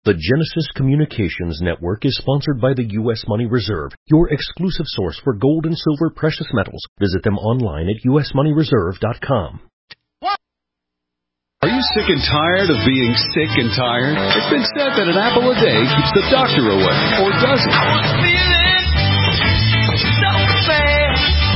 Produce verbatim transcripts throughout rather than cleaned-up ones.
The Genesis Communications Network is sponsored by the U S Money Reserve, your exclusive source for gold and silver precious metals. Visit them online at u s money reserve dot com. Are you sick and tired of being sick and tired? It's been said that an apple a day keeps the doctor away, or does it? I was feeling so bad.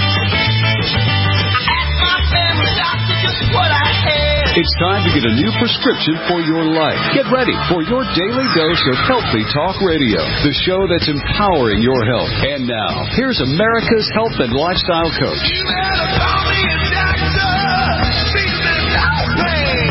I asked my family doctor just what I had. It's time to get a new prescription for your life. Get ready for your daily dose of Healthy Talk Radio, the show that's empowering your health. And now, here's America's health and lifestyle coach. You better call me a doctor. Feeling no pain.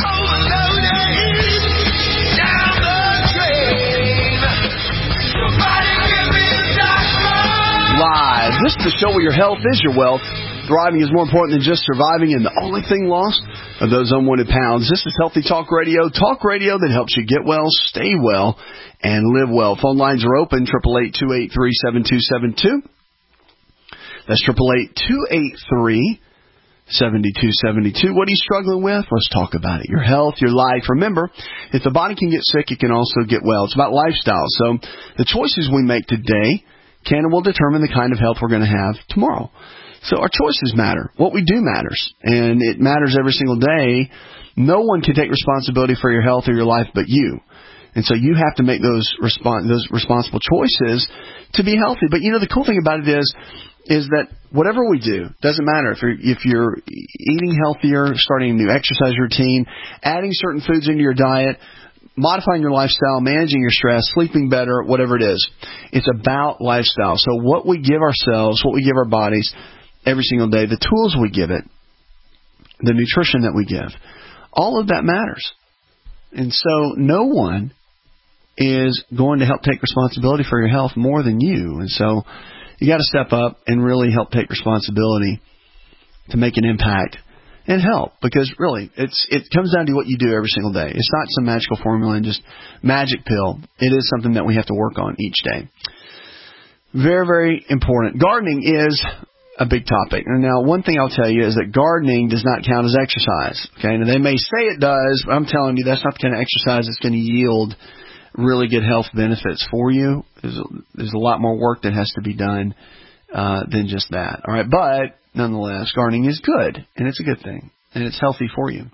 Overloaded. Down the drain. Somebody give me a doctor. Live. This is the show where your health is your wealth. Thriving is more important than just surviving, and the only thing lost are those unwanted pounds. This is Healthy Talk Radio, talk radio that helps you get well, stay well, and live well. Phone lines are open, eight eight eight, two eight three, seven two seven two. That's eight eight eight, two eight three, seven two seven two. What are you struggling with? Let's talk about it. Your health, your life. Remember, if the body can get sick, it can also get well. It's about lifestyle. So the choices we make today can and will determine the kind of health we're going to have tomorrow. So our choices matter. What we do matters. And it matters every single day. No one can take responsibility for your health or your life but you. And so you have to make those respons- those responsible choices to be healthy. But, you know, the cool thing about it is is that whatever we do, doesn't matter if you're, if you're eating healthier, starting a new exercise routine, adding certain foods into your diet, modifying your lifestyle, managing your stress, sleeping better, whatever it is. It's about lifestyle. So what we give ourselves, what we give our bodies every single day, the tools we give it, the nutrition that we give, all of that matters. And so no one is going to help take responsibility for your health more than you. And so you got to step up and really help take responsibility to make an impact and help, because really it's it comes down to what you do every single day. It's not some magical formula and just magic pill. It is something that we have to work on each day. Very, very important. Gardening is a big topic. And now, one thing I'll tell you is that gardening does not count as exercise. Okay, and they may say it does, but I'm telling you that's not the kind of exercise that's going to yield really good health benefits for you. There's a, there's a lot more work that has to be done uh, than just that. All right, but nonetheless, gardening is good, and it's a good thing, and it's healthy for you.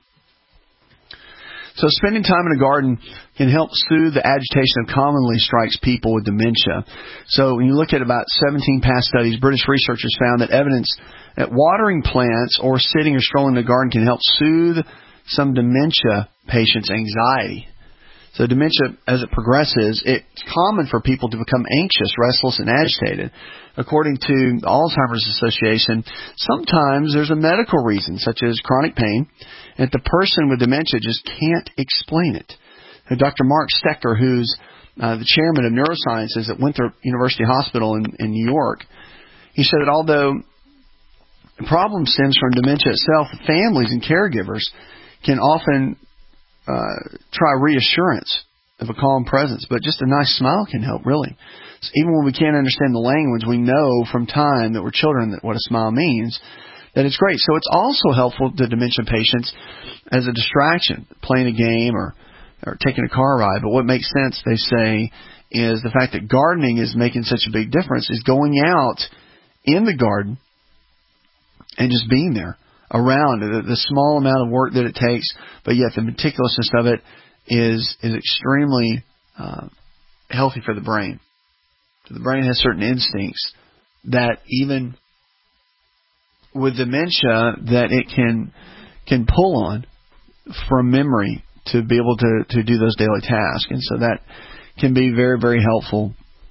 So spending time in a garden can help soothe the agitation that commonly strikes people with dementia. So when you look at about seventeen past studies, British researchers found that evidence that watering plants or sitting or strolling in the garden can help soothe some dementia patients' anxiety. So dementia, as it progresses, it's common for people to become anxious, restless, and agitated. According to the Alzheimer's Association, sometimes there's a medical reason, such as chronic pain, and the person with dementia just can't explain it. Now, Doctor Mark Stecker, who's uh, the chairman of neurosciences at Winthrop University Hospital in, in New York, he said that although the problem stems from dementia itself, families and caregivers can often uh, try reassurance of a calm presence, but just a nice smile can help, really. So even when we can't understand the language, we know from time that we're children that what a smile means, that it's great. So it's also helpful to dementia patients as a distraction, playing a game or, or taking a car ride. But what makes sense, they say, is the fact that gardening is making such a big difference, is going out in the garden and just being there around. The, the small amount of work that it takes, but yet the meticulousness of it is, is extremely uh, healthy for the brain. So the brain has certain instincts that even with dementia that it can can pull on from memory to be able to, to do those daily tasks. And so that can be very, very helpful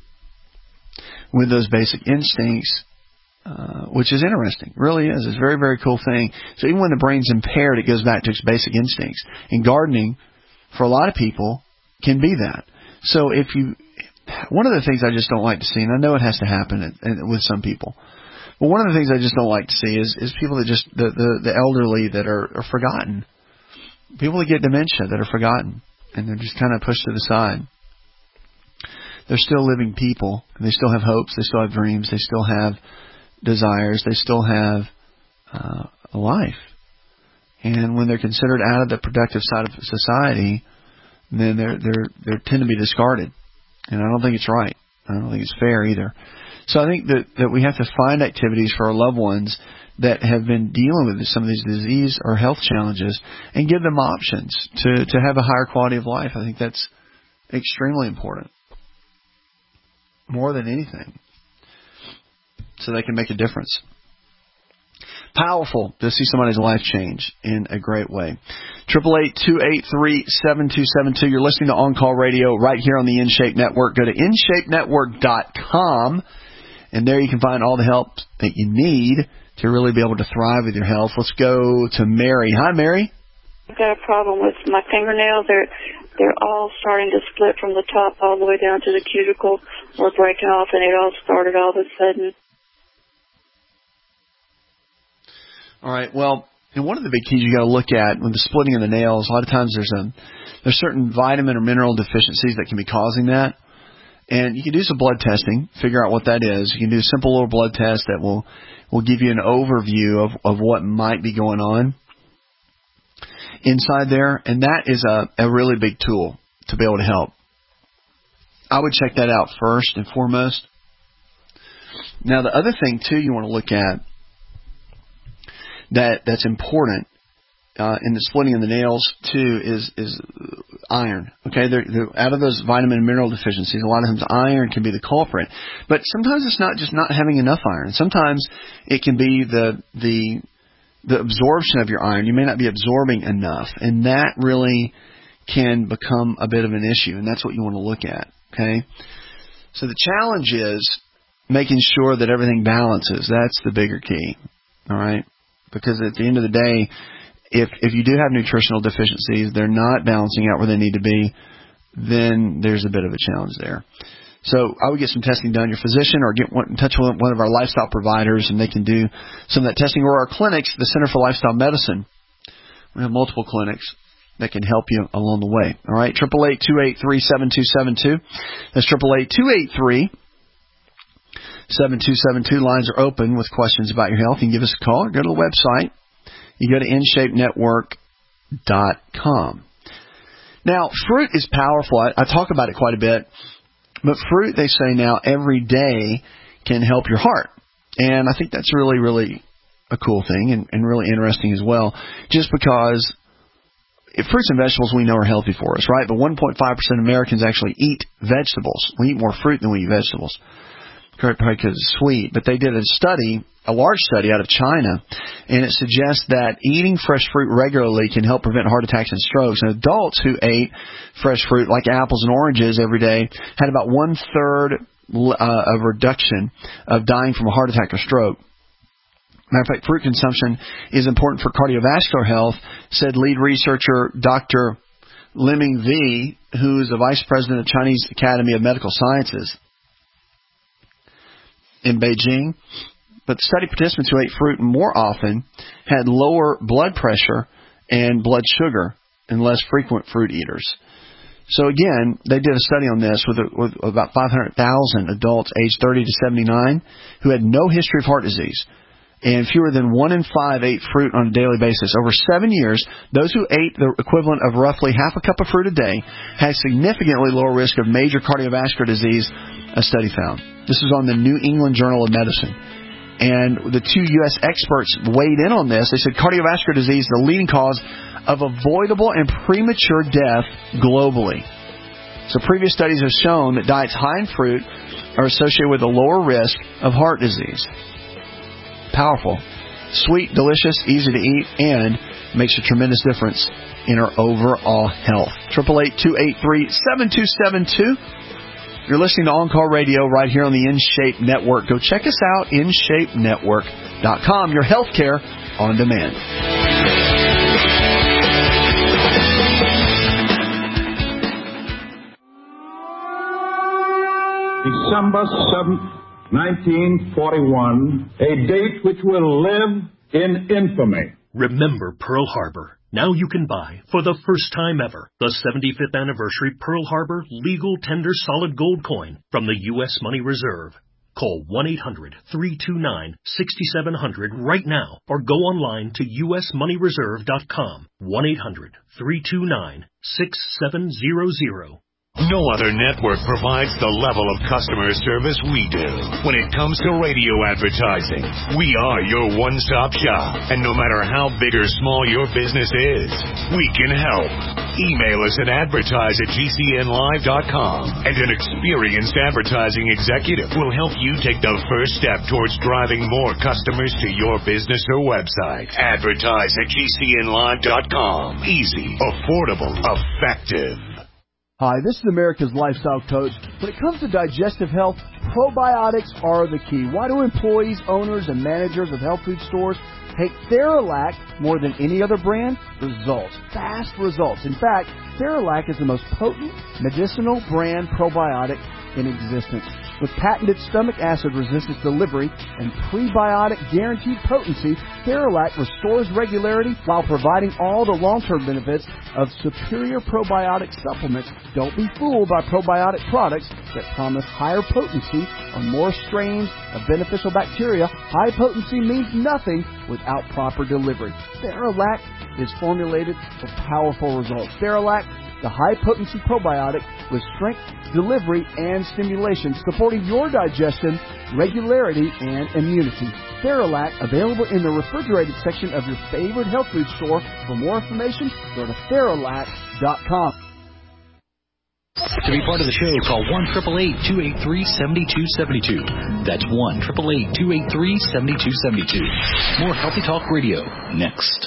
with those basic instincts, uh, which is interesting. Really is. It's a very, very cool thing. So even when the brain's impaired, it goes back to its basic instincts. And gardening, for a lot of people, can be that. So if you... One of the things I just don't like to see, and I know it has to happen with some people, but one of the things I just don't like to see is, is people that just, the, the, the elderly that are, are forgotten. People that get dementia that are forgotten, and they're just kind of pushed to the side. They're still living people, and they still have hopes, they still have dreams, they still have desires, they still have uh, a life. And when they're considered out of the productive side of society, then they're they're they tend to be discarded, and I don't think it's right. I don't think it's fair either. So I think that that we have to find activities for our loved ones that have been dealing with some of these disease or health challenges, and give them options to to have a higher quality of life. I think that's extremely important, more than anything, so they can make a difference. Powerful to see somebody's life change in a great way. Triple eight two eight three seven two seven two. You're listening to On Call Radio right here on the InShape Network. Go to in shape network dot com, and there you can find all the help that you need to really be able to thrive with your health. Let's go to Mary. Hi, Mary. I've got a problem with my fingernails. They're they're all starting to split from the top all the way down to the cuticle, or breaking off, and it all started all of a sudden. All right. Well, and one of the big keys you got to look at with the splitting of the nails, a lot of times there's a there's certain vitamin or mineral deficiencies that can be causing that. And you can do some blood testing, figure out what that is. You can do a simple little blood test that will, will give you an overview of, of what might be going on inside there. And that is a, a really big tool to be able to help. I would check that out first and foremost. Now, the other thing, too, you want to look at that that's important uh, in the splitting of the nails, too, is is iron. Okay, they're, they're, out of those vitamin and mineral deficiencies, a lot of times iron can be the culprit. But sometimes it's not just not having enough iron. Sometimes it can be the the the absorption of your iron. You may not be absorbing enough, and that really can become a bit of an issue, and that's what you want to look at. Okay, so the challenge is making sure that everything balances. That's the bigger key. All right. Because at the end of the day, if if you do have nutritional deficiencies, they're not balancing out where they need to be, then there's a bit of a challenge there. So I would get some testing done. Your physician, or get in touch with one of our lifestyle providers, and they can do some of that testing. Or our clinics, the Center for Lifestyle Medicine. We have multiple clinics that can help you along the way. All right, triple eight two eight three seven two seven two. That's triple eight two eight three seven two seven two. Lines are open with questions about your health. You can give us a call or go to the website. You go to in shape network dot com. Now, fruit is powerful. I, I talk about it quite a bit. But fruit, they say now, every day can help your heart. And I think that's really, really a cool thing and, and really interesting as well. Just because if fruits and vegetables we know are healthy for us, right? But one point five percent of Americans actually eat vegetables. We eat more fruit than we eat vegetables. Probably because it's sweet, but they did a study, a large study out of China, and it suggests that eating fresh fruit regularly can help prevent heart attacks and strokes. And adults who ate fresh fruit, like apples and oranges, every day, had about one-third uh, of reduction of dying from a heart attack or stroke. Matter of fact, fruit consumption is important for cardiovascular health, said lead researcher Doctor Liming V, who is the vice president of Chinese Academy of Medical Sciences in Beijing. But the study participants who ate fruit more often had lower blood pressure and blood sugar than less frequent fruit eaters. So again, they did a study on this with, with about five hundred thousand adults aged thirty to seventy-nine who had no history of heart disease. And fewer than one in five ate fruit on a daily basis. Over seven years, those who ate the equivalent of roughly half a cup of fruit a day had significantly lower risk of major cardiovascular disease, a study found. This is on the New England Journal of Medicine. And the two U S experts weighed in on this. They said cardiovascular disease is the leading cause of avoidable and premature death globally. So previous studies have shown that diets high in fruit are associated with a lower risk of heart disease. Powerful, sweet, delicious, easy to eat, and makes a tremendous difference in our overall health. triple eight two eight three seven two seven two. You're listening to On Call Radio right here on the InShape Network. Go check us out, in shape network dot com. Your healthcare on demand. December seventh, nineteen forty-one, a date which will live in infamy. Remember Pearl Harbor. Now you can buy, for the first time ever, the seventy-fifth anniversary Pearl Harbor Legal Tender Solid Gold Coin from the U S Money Reserve. Call one eight hundred, three two nine, six seven zero zero right now or go online to U S money reserve dot com. one eight hundred, three two nine, six seven zero zero. No other network provides the level of customer service we do. When it comes to radio advertising, we are your one-stop shop. And no matter how big or small your business is, we can help. Email us at advertise at G C N live dot com, and an experienced advertising executive will help you take the first step towards driving more customers to your business or website. Advertise at G C N live dot com. Easy, affordable, effective. Hi, this is America's Lifestyle Coach. When it comes to digestive health, probiotics are the key. Why do employees, owners, and managers of health food stores take Theralac more than any other brand? Results. Fast results. In fact, Theralac is the most potent medicinal brand probiotic in existence. With patented stomach acid resistance delivery and prebiotic guaranteed potency, Theralac restores regularity while providing all the long-term benefits of superior probiotic supplements. Don't be fooled by probiotic products that promise higher potency on more strains of beneficial bacteria. High potency means nothing without proper delivery. Theralac is formulated for powerful results. Theralac, the high-potency probiotic with strength, delivery, and stimulation, supporting your digestion, regularity, and immunity. Theralac, available in the refrigerated section of your favorite health food store. For more information, go to Theralac dot com. To be part of the show, call one eight eight eight, two eight three, seven two seven two. That's one eight eight eight, two eight three, seven two seven two. More Healthy Talk Radio next.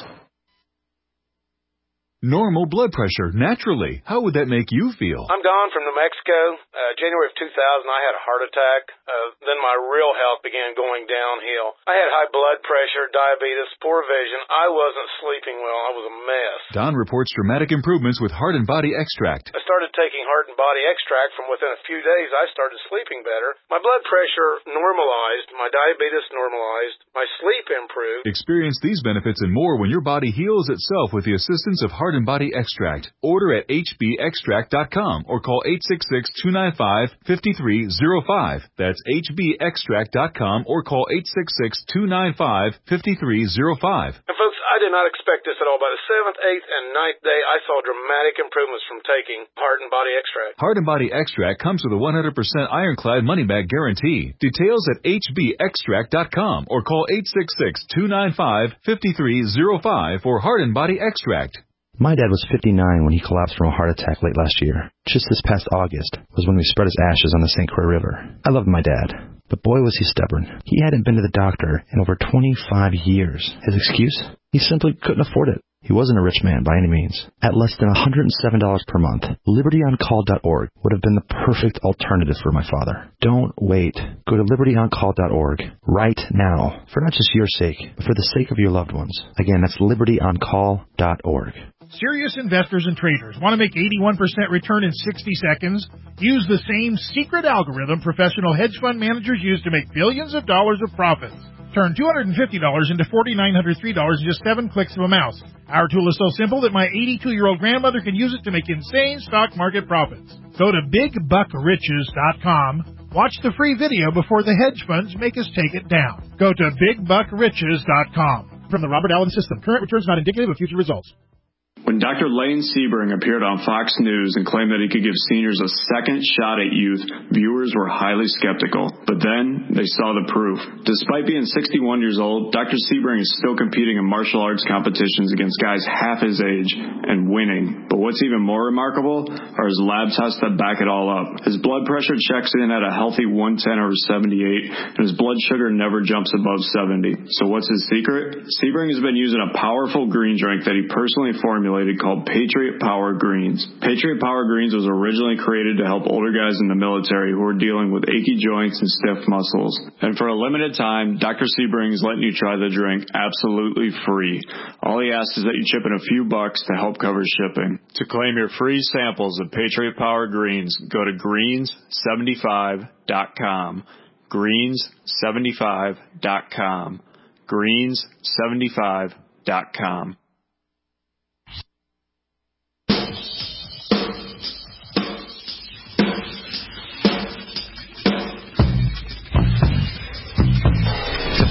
Normal blood pressure, naturally. How would that make you feel? I'm Don from New Mexico. Uh, January of two thousand, I had a heart attack. Uh, then my real health began going downhill. I had high blood pressure, diabetes, poor vision. I wasn't sleeping well. I was a mess. Don reports dramatic improvements with Heart and Body Extract. I started taking Heart and Body Extract. From within a few days, I started sleeping better. My blood pressure normalized. My diabetes normalized. My sleep improved. Experience these benefits and more when your body heals itself with the assistance of Heart and Body Extract. Order at H B extract dot com or call eight six six, two nine five, five three zero five. That's H B extract dot com or call eight six six, two nine five, five three zero five. And folks, I did not expect this at all. By the seventh, eighth, and ninth day, I saw dramatic improvements from taking Heart and Body Extract. Heart and Body Extract comes with a one hundred percent ironclad money-back guarantee. Details at H B extract dot com or call eight six six, two nine five, five three zero five for Heart and Body Extract. My dad was fifty-nine when he collapsed from a heart attack late last year. Just this past August was when we spread his ashes on the Saint Croix River. I loved my dad, but boy was he stubborn. He hadn't been to the doctor in over twenty-five years. His excuse? He simply couldn't afford it. He wasn't a rich man by any means. At less than one hundred seven dollars per month, liberty on call dot org would have been the perfect alternative for my father. Don't wait. Go to liberty on call dot org right now, for not just your sake, but for the sake of your loved ones. Again, that's liberty on call dot org. Serious investors and traders want to make eighty-one percent return in sixty seconds? Use the same secret algorithm professional hedge fund managers use to make billions of dollars of profits. Turn two hundred fifty dollars into four thousand nine hundred three dollars in just seven clicks of a mouse. Our tool is so simple that my eighty-two-year-old grandmother can use it to make insane stock market profits. Go to big buck riches dot com. Watch the free video before the hedge funds make us take it down. Go to big buck riches dot com. From the Robert Allen System, current returns not indicative of future results. When Doctor Lane Sebring appeared on Fox News and claimed that he could give seniors a second shot at youth, viewers were highly skeptical. But then they saw the proof. Despite being sixty-one years old, Doctor Sebring is still competing in martial arts competitions against guys half his age and winning. But what's even more remarkable are his lab tests that back it all up. His blood pressure checks in at a healthy one ten over seventy-eight, and his blood sugar never jumps above seventy. So what's his secret? Sebring has been using a powerful green drink that he personally formulated called Patriot Power Greens. Patriot Power Greens was originally created to help older guys in the military who are dealing with achy joints and stiff muscles. And for a limited time, Doctor Sebring is letting you try the drink absolutely free. All he asks is that you chip in a few bucks to help cover shipping. To claim your free samples of Patriot Power Greens, go to greens seventy-five dot com. greens seventy-five dot com. greens seventy-five dot com.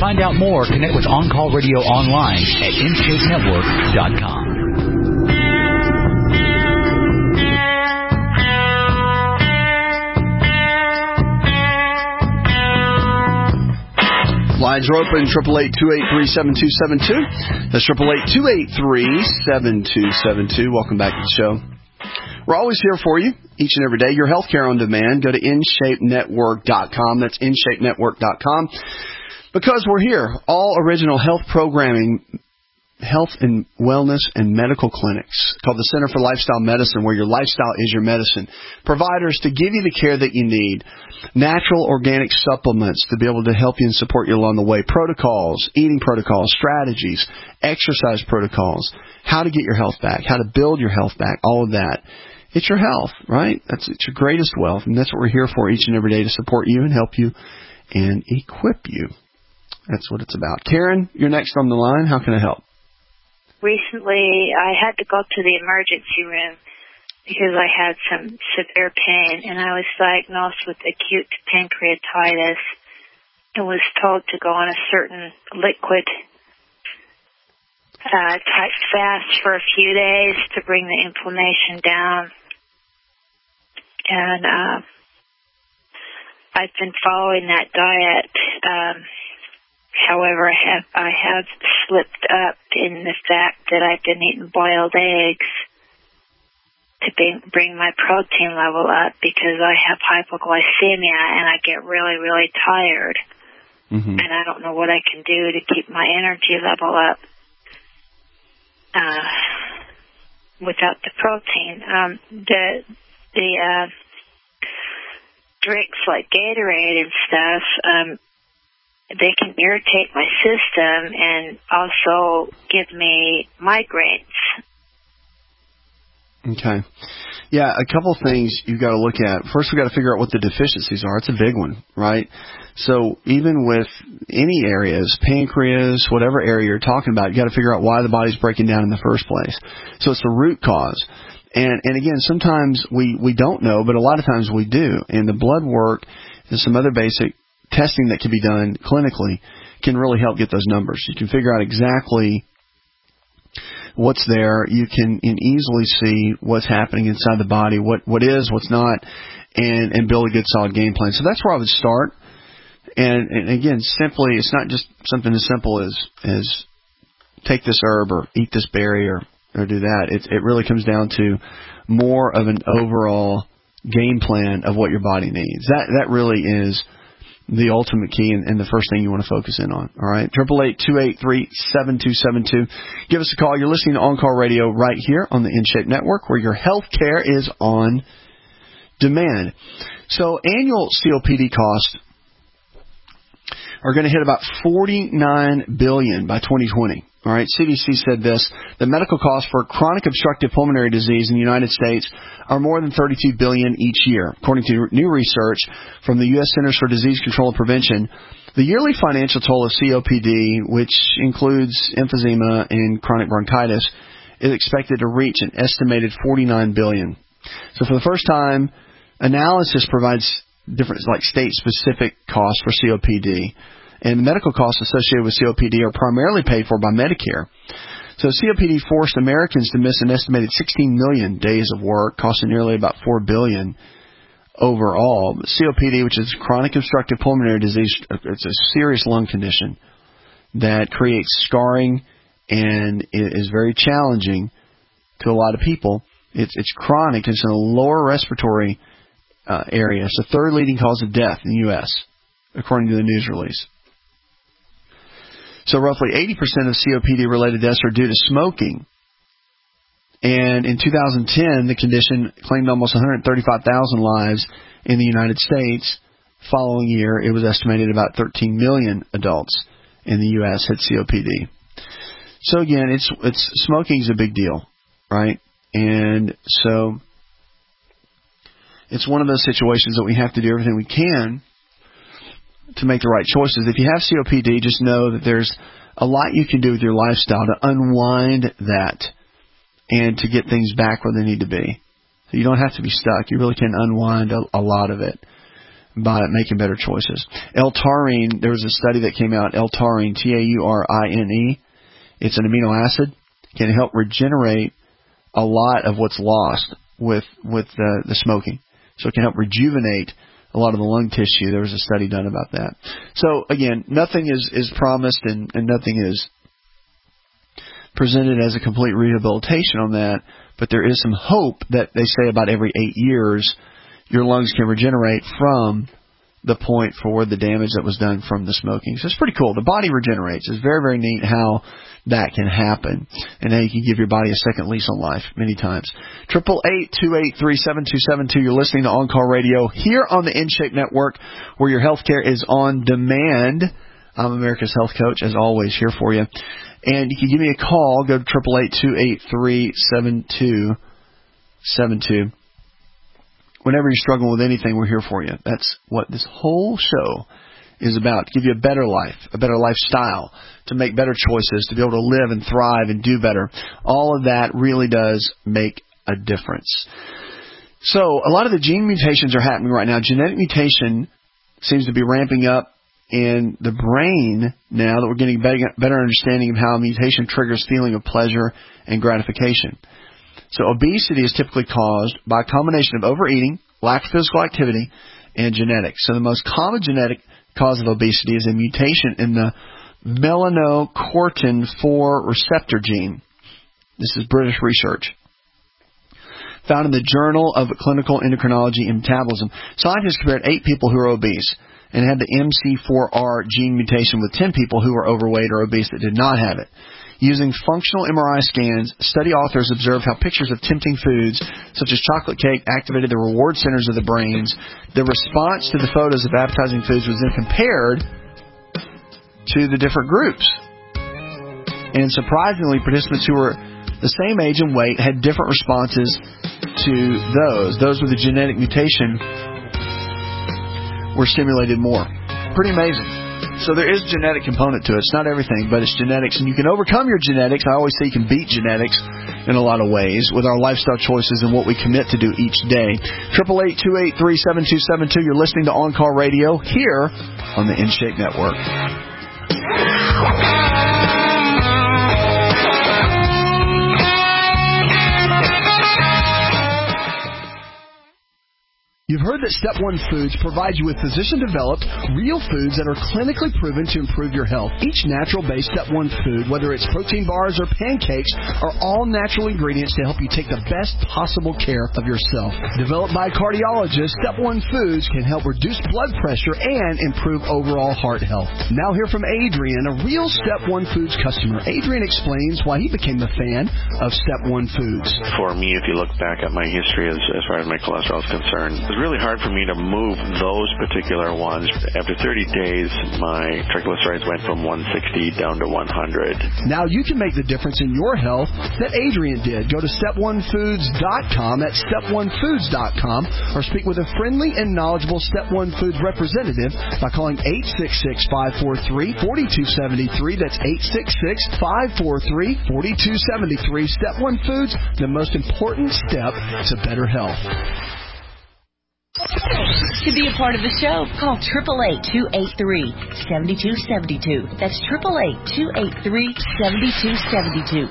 find out more, connect with On Call Radio online at in shape network dot com. Lines are open, triple eight, two eight three, seven two seven two. That's triple eight, two eight three, seven two seven two. Welcome back to the show. We're always here for you, each and every day. Your healthcare on demand. Go to in shape network dot com. That's in shape network dot com. Because we're here. All original health programming, health and wellness and medical clinics called the Center for Lifestyle Medicine, where your lifestyle is your medicine. Providers to give you the care that you need. Natural organic supplements to be able to help you and support you along the way. Protocols, eating protocols, strategies, exercise protocols, how to get your health back, how to build your health back, all of that. It's your health, right? That's it's your greatest wealth, and that's what we're here for each and every day, to support you and help you and equip you. That's what it's about. Karen, you're next on the line. How can I help? Recently, I had to go to the emergency room because I had some severe pain, and I was diagnosed with acute pancreatitis and was told to go on a certain liquid uh, type fast for a few days to bring the inflammation down. And uh, I've been following that diet. Um, however, I have I have slipped up in the fact that I've been eating boiled eggs to bring, bring my protein level up because I have hypoglycemia and I get really, really tired. Mm-hmm. And I don't know what I can do to keep my energy level up uh, without the protein. Um, the the uh, drinks like Gatorade and stuff, um, they can irritate my system and also give me migraines. Okay. Yeah, a couple things you've got to look at. First, we've got to figure out what the deficiencies are. It's a big one, right? So even with any areas, pancreas, whatever area you're talking about, you've got to figure out why the body's breaking down in the first place. So it's the root cause. And and again, sometimes we, we don't know, but a lot of times we do. And the blood work and some other basic testing that can be done clinically can really help get those numbers. You can figure out exactly what's there. You can, can easily see what's happening inside the body, what what is, what's not, and, and build a good solid game plan. So that's where I would start. And, and again, simply, it's not just something as simple as, as take this herb or eat this berry or, or do that. It, it really comes down to more of an overall game plan of what your body needs. That that really is the ultimate key and, and the first thing you want to focus in on. All right, triple eight two eight three seven two seven two. Give us a call. You're listening to On Call Radio right here on the InShape Network, where your health care is on demand. So annual C O P D costs are going to hit about forty-nine billion dollars by twenty twenty. All right, C D C said this: the medical costs for chronic obstructive pulmonary disease in the United States are more than thirty-two billion dollars each year. According to new research from the U S Centers for Disease Control and Prevention, the yearly financial toll of C O P D, which includes emphysema and chronic bronchitis, is expected to reach an estimated forty-nine billion dollars. So for the first time, analysis provides different, like state-specific costs for C O P D. And the medical costs associated with C O P D are primarily paid for by Medicare. So C O P D forced Americans to miss an estimated sixteen million days of work, costing nearly about four billion dollars overall. But C O P D, which is chronic obstructive pulmonary disease, it's a serious lung condition that creates scarring and is very challenging to a lot of people. It's, it's chronic. It's in the lower respiratory uh, area. It's the third leading cause of death in the U S, according to the news release. So roughly eighty percent of C O P D-related deaths are due to smoking. And in two thousand ten, the condition claimed almost one hundred thirty-five thousand lives in the United States. Following year, it was estimated about thirteen million adults in the U S had C O P D. So again, it's it's smoking is a big deal, right? And so it's one of those situations that we have to do everything we can to make the right choices. If you have C O P D, just know that there's a lot you can do with your lifestyle to unwind that and to get things back where they need to be. So you don't have to be stuck. You really can unwind a, a lot of it. by making better choices. L-taurine, there was a study that came out, L-taurine, T A U R I N E. It's an amino acid. Can help regenerate a lot of what's lost with with the, the smoking. So it can help rejuvenate a lot of the lung tissue. There was a study done about that. So, again, nothing is, is promised and, and nothing is presented as a complete rehabilitation on that, but there is some hope that they say about every eight years your lungs can regenerate from the point for the damage that was done from the smoking. So it's pretty cool. The body regenerates. It's very, very neat how that can happen and how you can give your body a second lease on life many times. eight eight eight, two eight three, seven two seven two. You're listening to On Call Radio here on the InShape Network, where your health care is on demand. I'm America's Health Coach, as always, here for you. And you can give me a call. Go to eight eight eight, two eight three, seven two seven two. Whenever you're struggling with anything, we're here for you. That's what this whole show is about, to give you a better life, a better lifestyle, to make better choices, to be able to live and thrive and do better. All of that really does make a difference. So a lot of the gene mutations are happening right now. Genetic mutation seems to be ramping up in the brain now that we're getting a better understanding of how mutation triggers feeling of pleasure and gratification. So obesity is typically caused by a combination of overeating, lack of physical activity, and genetics. So the most common genetic cause of obesity is a mutation in the melanocortin four receptor gene. This is British research found in the Journal of Clinical Endocrinology and Metabolism. Scientists compared eight people who were obese and had the M C four R gene mutation with ten people who were overweight or obese that did not have it. Using functional M R I scans, study authors observed how pictures of tempting foods, such as chocolate cake, activated the reward centers of the brains. The response to the photos of appetizing foods was then compared to the different groups. And surprisingly, participants who were the same age and weight had different responses to those. Those with the genetic mutation were stimulated more. Pretty amazing. So there is a genetic component to it. It's not everything, but it's genetics. And you can overcome your genetics. I always say you can beat genetics in a lot of ways with our lifestyle choices and what we commit to do each day. eight eight eight, two eight three, seven two seven two. You're listening to On Call Radio here on the InShape Network. You've heard that Step one Foods provides you with physician-developed, real foods that are clinically proven to improve your health. Each natural-based Step one food, whether it's protein bars or pancakes, are all natural ingredients to help you take the best possible care of yourself. Developed by cardiologists, Step one Foods can help reduce blood pressure and improve overall heart health. Now hear from Adrian, a real Step one Foods customer. Adrian explains why he became a fan of Step one Foods. For me, if you look back at my history as, as far as my cholesterol is concerned, really hard for me to move those particular ones. After thirty days, my triglycerides went from one sixty down to one hundred. Now you can make the difference in your health that Adrian did. Go to step one foods dot com. That's step one foods dot com. Or speak with a friendly and knowledgeable Step one Foods representative by calling eight six six, five four three, four two seven three. That's eight six six, five four three, four two seven three. Step one Foods, the most important step to better health. To be a part of the show, call eight eight eight, two eight three, seven two seven two. That's eight eight eight, two eight three, seven two seven two.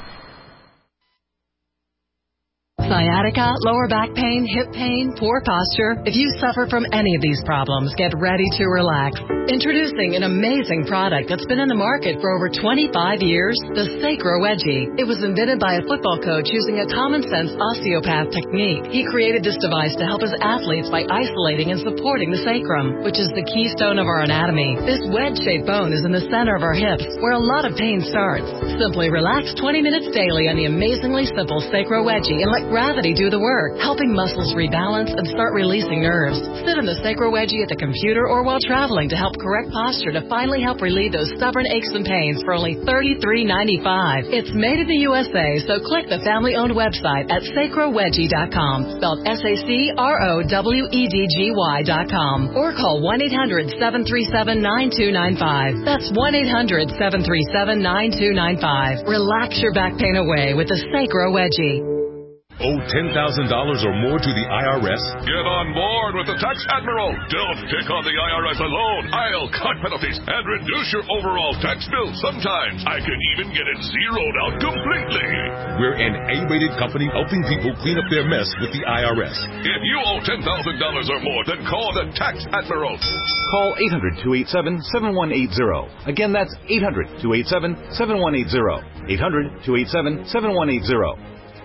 Sciatica, lower back pain, hip pain, poor posture. If you suffer from any of these problems, get ready to relax. Introducing an amazing product that's been in the market for over twenty-five years, the Sacro Wedgie. It was invented by a football coach using a common-sense osteopath technique. He created this device to help his athletes by isolating and supporting the sacrum, which is the keystone of our anatomy. This wedge-shaped bone is in the center of our hips, where a lot of pain starts. Simply relax twenty minutes daily on the amazingly simple Sacro Wedgie and let gravity do the work, helping muscles rebalance and start releasing nerves. Sit in the Sacro Wedgie at the computer or while traveling to help correct posture to finally help relieve those stubborn aches and pains for only thirty-three ninety-five. It's made in the U S A, so click the family-owned website at sacro wedgie dot com, spelled S A C R O W E D G Y dot com, or call one eight hundred, seven three seven, nine two nine five. That's one eight hundred, seven three seven, nine two nine five. Relax your back pain away with the Sacro Wedgie. Owe ten thousand dollars or more to the I R S? Get on board with the Tax Admiral. Don't pick on the I R S alone. I'll cut penalties and reduce your overall tax bill. Sometimes I can even get it zeroed out completely. We're an A-rated company helping people clean up their mess with the I R S. If you owe ten thousand dollars or more, then call the Tax Admiral. Call eight hundred, two eight seven, seven one eight zero. Again, that's eight hundred, two eight seven, seven one eight zero. eight hundred, two eight seven, seven one eight zero.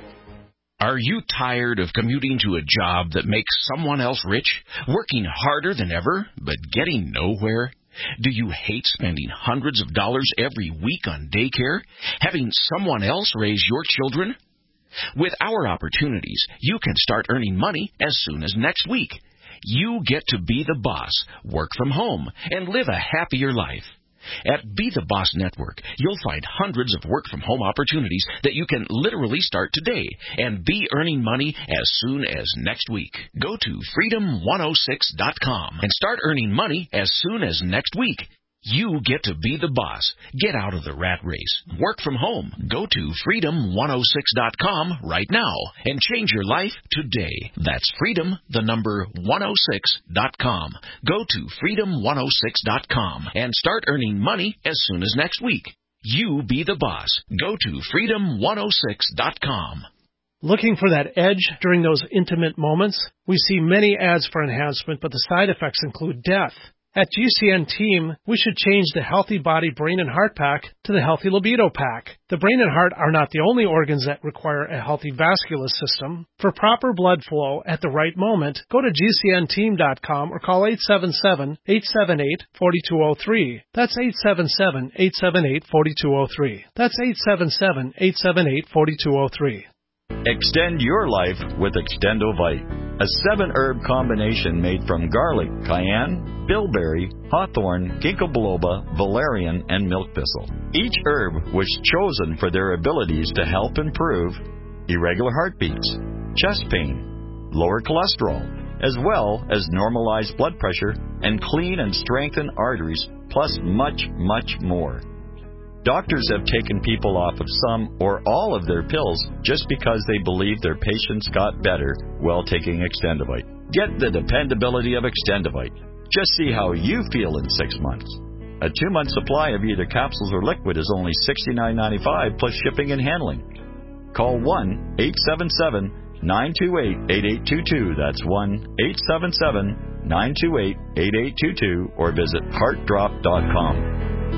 Are you tired of commuting to a job that makes someone else rich, working harder than ever, but getting nowhere? Do you hate spending hundreds of dollars every week on daycare, having someone else raise your children? With our opportunities, you can start earning money as soon as next week. You get to be the boss, work from home, and live a happier life. At Be the Boss Network, you'll find hundreds of work-from-home opportunities that you can literally start today and be earning money as soon as next week. Go to freedom one oh six dot com and start earning money as soon as next week. You get to be the boss. Get out of the rat race. Work from home. Go to freedom one oh six dot com right now and change your life today. That's freedom, the number one oh six dot com. Go to freedom one oh six dot com and start earning money as soon as next week. You be the boss. Go to freedom one oh six dot com. Looking for that edge during those intimate moments? We see many ads for enhancement, but the side effects include death. At G C N Team, we should change the Healthy Body, Brain, and Heart Pack to the Healthy Libido Pack. The brain and heart are not the only organs that require a healthy vascular system. For proper blood flow at the right moment, go to G C N team dot com or call eight seven seven, eight seven eight, four two zero three. That's eight seven seven, eight seven eight, four two zero three. That's eight seven seven, eight seven eight, four two zero three. Extend your life with Extendovite, a seven-herb combination made from garlic, cayenne, bilberry, hawthorn, ginkgo biloba, valerian, and milk thistle. Each herb was chosen for their abilities to help improve irregular heartbeats, chest pain, lower cholesterol, as well as normalize blood pressure and clean and strengthen arteries, plus much, much more. Doctors have taken people off of some or all of their pills just because they believe their patients got better while taking Extendovite. Get the dependability of Extendovite. Just see how you feel in six months. A two-month supply of either capsules or liquid is only sixty-nine ninety-five plus shipping and handling. Call one eight seven seven, nine two eight, eight eight two two. That's one eight seven seven, nine two eight, eight eight two two or visit heart drop dot com.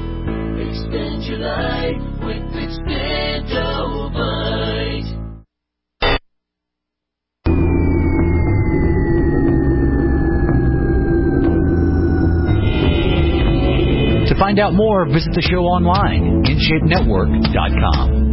Extend your life with Extendovite. To find out more, visit the show online, in shape network dot com.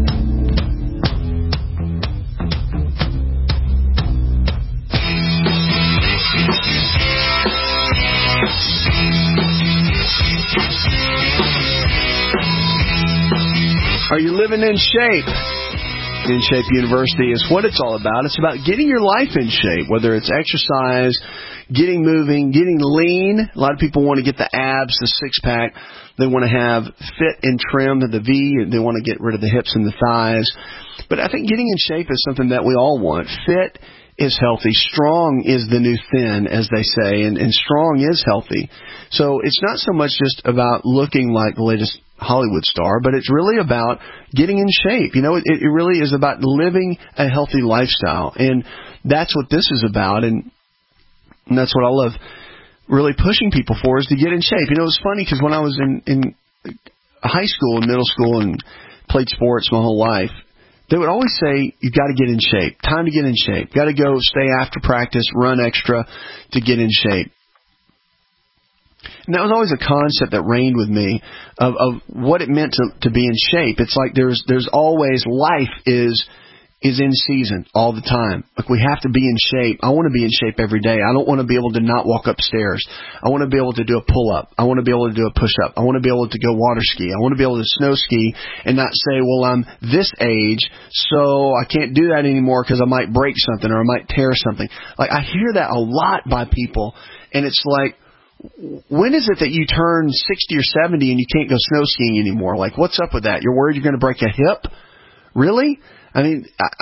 Are you living in shape? In Shape University is what it's all about. It's about getting your life in shape, whether it's exercise, getting moving, getting lean. A lot of people want to get the abs, the six-pack. They want to have fit and trim, the V. They want to get rid of the hips and the thighs. But I think getting in shape is something that we all want. Fit is healthy. Strong is the new thin, as they say, and, and strong is healthy. So it's not so much just about looking like the latest Hollywood star, but it's really about getting in shape. You know, it, it really is about living a healthy lifestyle, and that's what this is about, and, and that's what I love really pushing people for, is to get in shape. You know, it was funny because when I was in, in high school and middle school and played sports my whole life, they would always say, you've got to get in shape. Time to get in shape. Got to go stay after practice, run extra to get in shape. And that was always a concept that reigned with me of, of what it meant to, to be in shape. It's like there's there's always, life is is in season all the time. Like, we have to be in shape. I want to be in shape every day. I don't want to be able to not walk upstairs. I want to be able to do a pull-up. I want to be able to do a push-up. I want to be able to go water ski. I want to be able to snow ski and not say, well, I'm this age, so I can't do that anymore because I might break something or I might tear something. Like, I hear that a lot by people, and it's like, when is it that you turn sixty or seventy and you can't go snow skiing anymore? Like, what's up with that? You're worried you're going to break a hip? Really? I mean, I, I,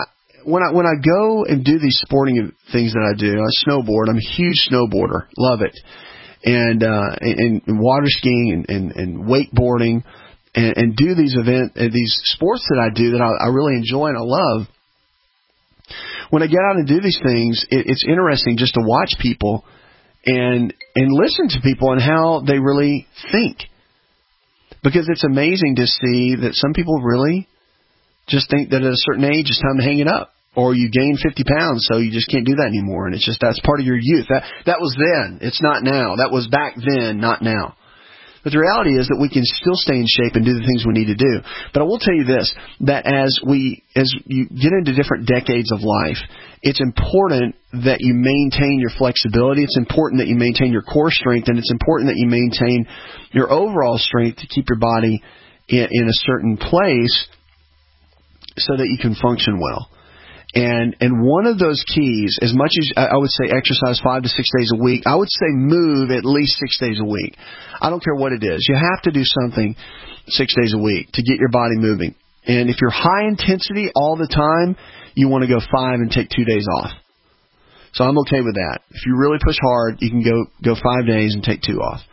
when I when I go and do these sporting things that I do, I snowboard. I'm a huge snowboarder, love it, and uh, and, and water skiing and, and, and wakeboarding, and, and do these event uh, these sports that I do that I, I really enjoy and I love. When I get out and do these things, it, it's interesting just to watch people and and listen to people and how they really think, because it's amazing to see that some people really just think that at a certain age it's time to hang it up, or you gain fifty pounds, so you just can't do that anymore, and it's just that's part of your youth. That that was then, it's not now. That was back then, not now. But the reality is that we can still stay in shape and do the things we need to do. But I will tell you this, that as we as you get into different decades of life, it's important that you maintain your flexibility. It's important that you maintain your core strength, and it's important that you maintain your overall strength to keep your body in, in a certain place so that you can function well. And and one of those keys, as much as I would say exercise five to six days a week, I would say move at least six days a week. I don't care what it is. You have to do something six days a week to get your body moving. And if you're high intensity all the time, you want to go five and take two days off. So I'm okay with that. If you really push hard, you can go, go five days and take two off.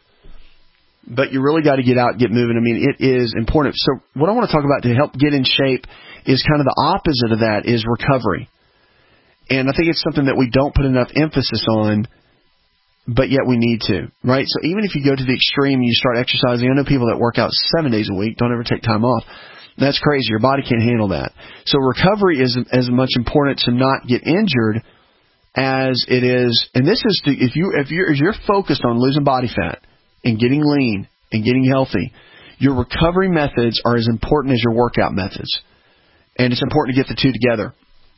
But you really got to get out and get moving. I mean, it is important. So what I want to talk about to help get in shape is kind of the opposite of that, is recovery. And I think it's something that we don't put enough emphasis on, but yet we need to, right? So even if you go to the extreme and you start exercising, I know people that work out seven days a week, don't ever take time off. That's crazy. Your body can't handle that. So recovery is as much important to not get injured as it is, and this is to, if you if you're if you're focused on losing body fat and getting lean and getting healthy, your recovery methods are as important as your workout methods. And it's important to get the two together.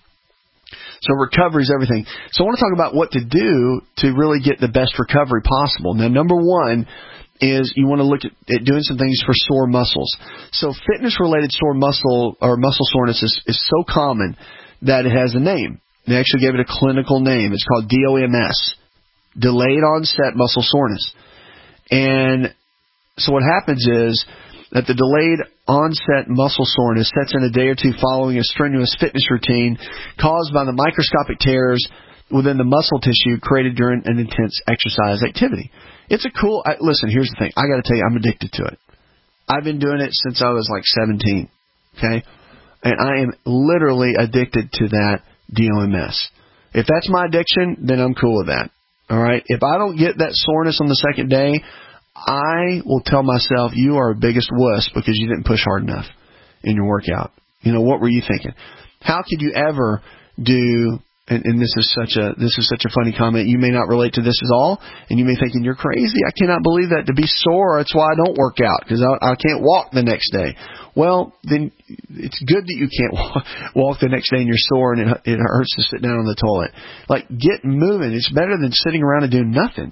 So recovery is everything. So I want to talk about what to do to really get the best recovery possible. Now, number one is you want to look at, at doing some things for sore muscles. So fitness-related sore muscle or muscle soreness is, is so common that it has a name. They actually gave it a clinical name. It's called D O M S, delayed onset muscle soreness. And so what happens is that the delayed onset muscle soreness sets in a day or two following a strenuous fitness routine caused by the microscopic tears within the muscle tissue created during an intense exercise activity. It's a cool, I, listen, here's the thing. I got to tell you, I'm addicted to it. I've been doing it since I was like seventeen, okay? And I am literally addicted to that D O M S. If that's my addiction, then I'm cool with that, all right? If I don't get that soreness on the second day, I will tell myself, you are a biggest wuss because you didn't push hard enough in your workout. You know, what were you thinking? How could you ever do, and, and this is such a this is such a funny comment, you may not relate to this at all, and you may be thinking, you're crazy. I cannot believe that. To be sore, that's why I don't work out, because I, I can't walk the next day. Well, then it's good that you can't walk, walk the next day and you're sore and it, it hurts to sit down on the toilet. Like, get moving. It's better than sitting around and doing nothing.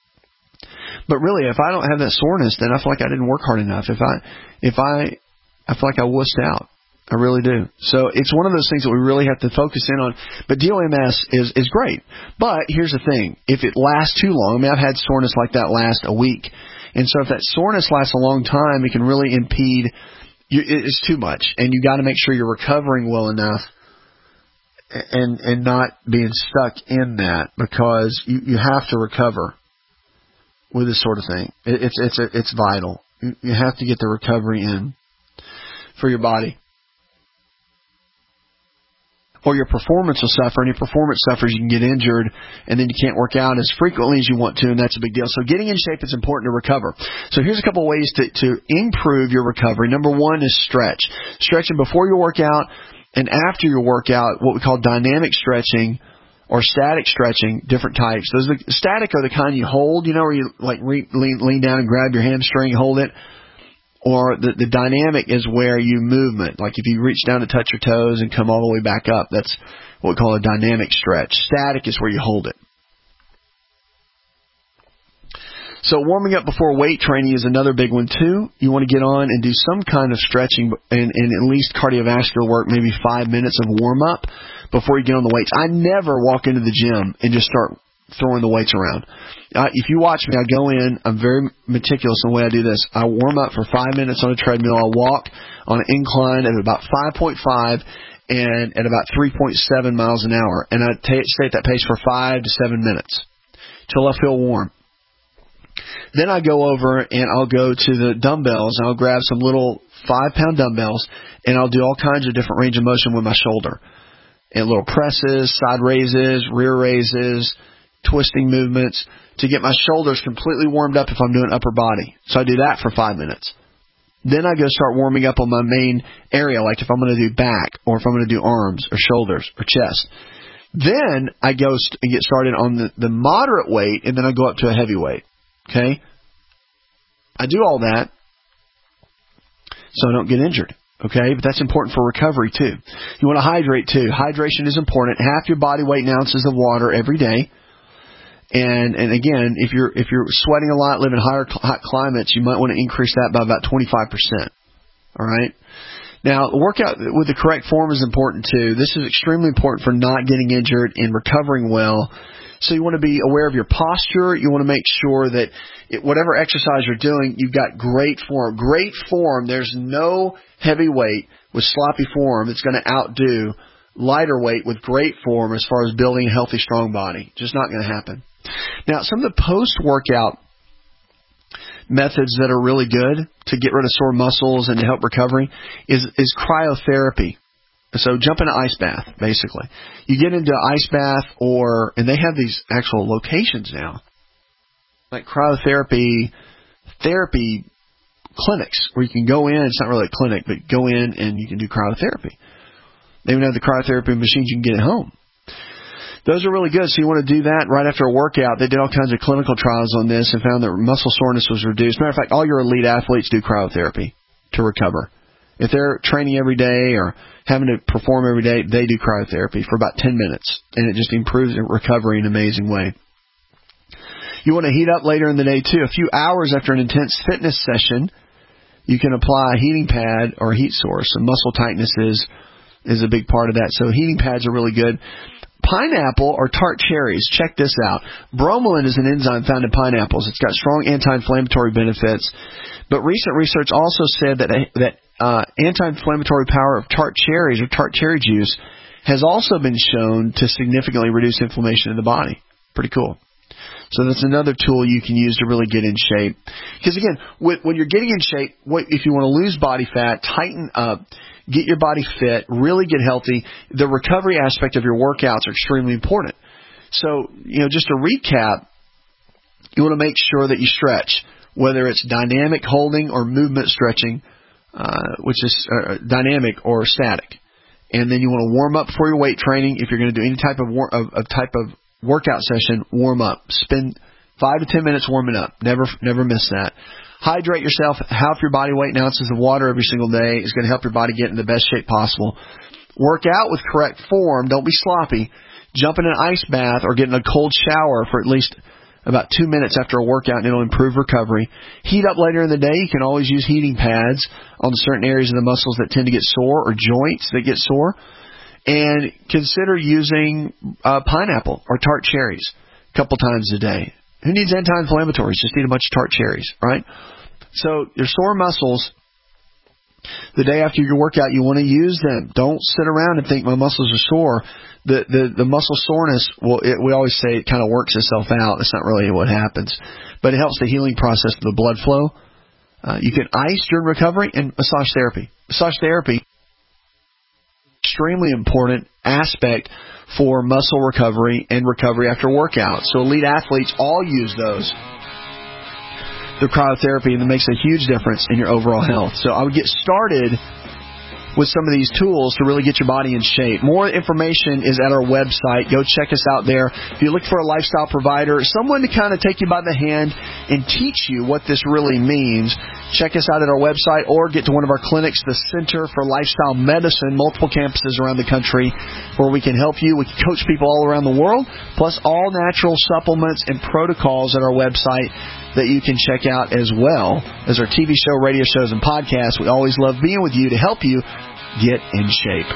But really, if I don't have that soreness, then I feel like I didn't work hard enough. If I, if I, I feel like I wussed out. I really do. So it's one of those things that we really have to focus in on. But D O M S is, is great. But here's the thing. If it lasts too long, I mean, I've had soreness like that last a week. And so if that soreness lasts a long time, it can really impede, you, it's too much. And you got to make sure you're recovering well enough and, and not being stuck in that, because you, you have to recover with this sort of thing. It, it's, it's, a, it's vital. You, you have to get the recovery in for your body, or your performance will suffer. And your performance suffers, you can get injured, and then you can't work out as frequently as you want to, and that's a big deal. So getting in shape is important to recover. So here's a couple of ways to, to improve your recovery. Number one is stretch. Stretching before your workout and after your workout, what we call dynamic stretching or static stretching, different types. Those are the, static are the kind you hold, you know, where you like re, lean, lean down and grab your hamstring, hold it. Or the, the dynamic is where you movement. Like if you reach down to touch your toes and come all the way back up, that's what we call a dynamic stretch. Static is where you hold it. So warming up before weight training is another big one too. You want to get on and do some kind of stretching and, and at least cardiovascular work, maybe five minutes of warm up before you get on the weights. I never walk into the gym and just start throwing the weights around. Uh, if you watch me, I go in, I'm very meticulous in the way I do this. I warm up for five minutes on a treadmill. I walk on an incline at about five point five, and at about three point seven miles an hour. And I t- stay at that pace for five to seven minutes till I feel warm. Then I go over and I'll go to the dumbbells and I'll grab some little five-pound dumbbells and I'll do all kinds of different range of motion with my shoulder. And little presses, side raises, rear raises, twisting movements to get my shoulders completely warmed up if I'm doing upper body. So I do that for five minutes. Then I go start warming up on my main area, like if I'm going to do back or if I'm going to do arms or shoulders or chest. Then I go st- and get started on the, the moderate weight, and then I go up to a heavy weight. Okay? I do all that so I don't get injured. Okay? But that's important for recovery too. You want to hydrate too. Hydration is important. Half your body weight in ounces of water every day. And and again, if you're if you're sweating a lot, live in higher hot climates, you might want to increase that by about twenty-five percent. All right? Now, the workout with the correct form is important too. This is extremely important for not getting injured and recovering well. So you want to be aware of your posture. You want to make sure that it, whatever exercise you're doing, you've got great form. Great form, there's no heavy weight with sloppy form that's going to outdo lighter weight with great form as far as building a healthy, strong body. Just not going to happen. Now, some of the post-workout methods that are really good to get rid of sore muscles and to help recovery is, is cryotherapy. So jump in an ice bath, basically. You get into an ice bath or, and they have these actual locations now, like cryotherapy therapy clinics where you can go in. It's not really a clinic, but go in and you can do cryotherapy. They even have the cryotherapy machines you can get at home. Those are really good. So you want to do that right after a workout. They did all kinds of clinical trials on this and found that muscle soreness was reduced. Matter of fact, all your elite athletes do cryotherapy to recover. If they're training every day or having to perform every day, they do cryotherapy for about ten minutes, and it just improves recovery in an amazing way. You want to heat up later in the day, too. A few hours after an intense fitness session, you can apply a heating pad or a heat source. And muscle tightness is, is a big part of that. So heating pads are really good. Pineapple or tart cherries. Check this out. Bromelain is an enzyme found in pineapples. It's got strong anti-inflammatory benefits. But recent research also said that that uh, anti-inflammatory power of tart cherries or tart cherry juice has also been shown to significantly reduce inflammation in the body. Pretty cool. So that's another tool you can use to really get in shape. Because again, when you're getting in shape, if you want to lose body fat, tighten up, get your body fit, really get healthy, the recovery aspect of your workouts are extremely important. So, you know, just to recap, you want to make sure that you stretch, whether it's dynamic holding or movement stretching, uh, which is uh, dynamic or static. And then you want to warm up for your weight training. If you're going to do any type of, war- of, of type of workout session, warm up. Spend five to ten minutes warming up. Never, never miss that. Hydrate yourself. Half your body weight in ounces of water every single day is going to help your body get in the best shape possible. Work out with correct form. Don't be sloppy. Jump in an ice bath or get in a cold shower for at least about two minutes after a workout, and it'll improve recovery. Heat up later in the day. You can always use heating pads on certain areas of the muscles that tend to get sore or joints that get sore. And consider using uh, pineapple or tart cherries a couple times a day. Who needs anti-inflammatories? Just eat a bunch of tart cherries, right? So your sore muscles, the day after your workout, you want to use them. Don't sit around and think my muscles are sore. The the, the muscle soreness, well, it, we always say it kind of works itself out. That's not really what happens. But it helps the healing process of the blood flow. Uh, you can ice during recovery and massage therapy. Massage therapy, extremely important aspect for muscle recovery and recovery after workout. So elite athletes all use those. The cryotherapy, and it makes a huge difference in your overall health. So I would get started with some of these tools to really get your body in shape. More information is at our website. Go check us out there. If you look for a lifestyle provider, someone to kind of take you by the hand and teach you what this really means, check us out at our website or get to one of our clinics, the Center for Lifestyle Medicine, multiple campuses around the country where we can help you. We can coach people all around the world, plus all natural supplements and protocols at our website that you can check out, as well as our T V show, radio shows, and podcasts. We always love being with you to help you get in shape.